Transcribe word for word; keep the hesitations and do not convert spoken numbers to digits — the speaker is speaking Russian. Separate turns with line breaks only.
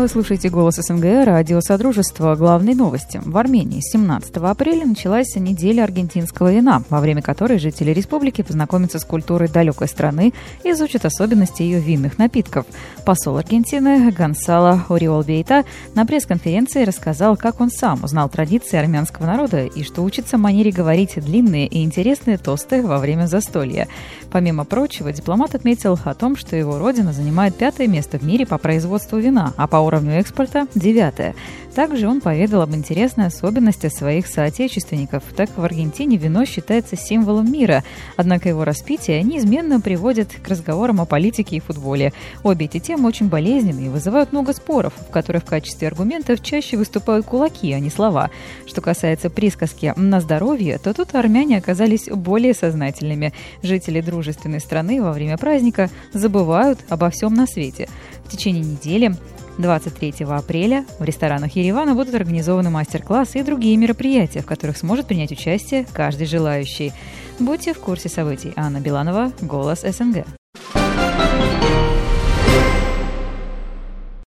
Вы слушаете «Голос СНГ», радио «Содружество». Главные новости. В Армении с семнадцатого апреля началась неделя аргентинского вина, во время которой жители республики познакомятся с культурой далекой страны и изучат особенности ее винных напитков. Посол Аргентины Гонсало Уриолбейта на пресс-конференции рассказал, как он сам узнал традиции армянского народа и что учится манере говорить длинные и интересные тосты во время застолья. Помимо прочего, дипломат отметил о том, что его родина занимает пятое место в мире по производству вина, а по уровню экспорта – девятое. Также он поведал об интересной особенности своих соотечественников. Так в Аргентине вино считается символом мира, однако его распитие неизменно приводит к разговорам о политике и футболе. Обе эти темы очень болезненные и вызывают много споров, в которых в качестве аргументов чаще выступают кулаки, а не слова. Что касается присказки «на здоровье», то тут армяне оказались более сознательными. Жители дружественной страны во время праздника забывают обо всем на свете. В течение недели двадцать третьего апреля в ресторанах Еревана будут организованы мастер-классы и другие мероприятия, в которых сможет принять участие каждый желающий. Будьте в курсе событий. Анна Биланова, «Голос СНГ».